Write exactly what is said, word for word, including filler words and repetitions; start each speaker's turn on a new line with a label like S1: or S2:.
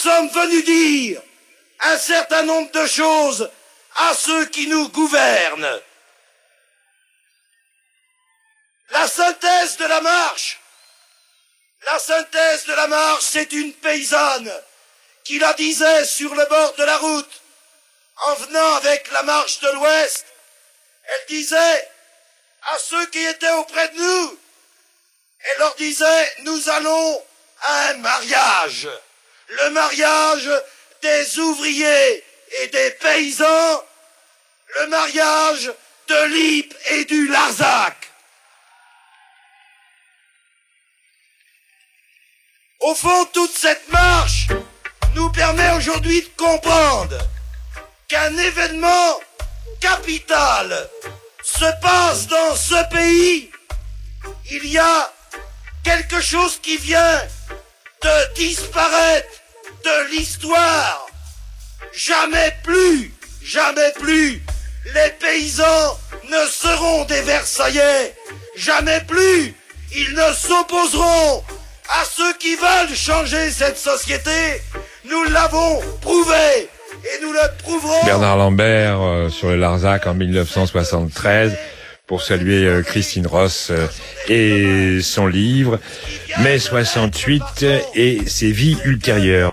S1: sommes venus dire un certain nombre de choses à ceux qui nous gouvernent. La synthèse de la marche, la synthèse de la marche, c'est une paysanne qui la disait sur le bord de la route, en venant avec la marche de l'Ouest. Elle disait à ceux qui étaient auprès de nous, elle leur disait, nous allons à un mariage, le mariage des ouvriers et des paysans, le mariage de l'Ypres et du Larzac. Au fond, toute cette marche nous permet aujourd'hui de comprendre qu'un événement capital se passe dans ce pays. Il y a quelque chose qui vient de disparaître de l'histoire. Jamais plus, jamais plus, les paysans ne seront des Versaillais. Jamais plus, ils ne s'opposeront à ceux qui veulent changer cette société. Nous l'avons prouvé et nous le prouverons.
S2: Bernard Lambert euh, sur le Larzac en mille neuf cent soixante-treize pour saluer euh, Christine Ross euh, et son livre mai soixante-huit et ses vies ultérieures.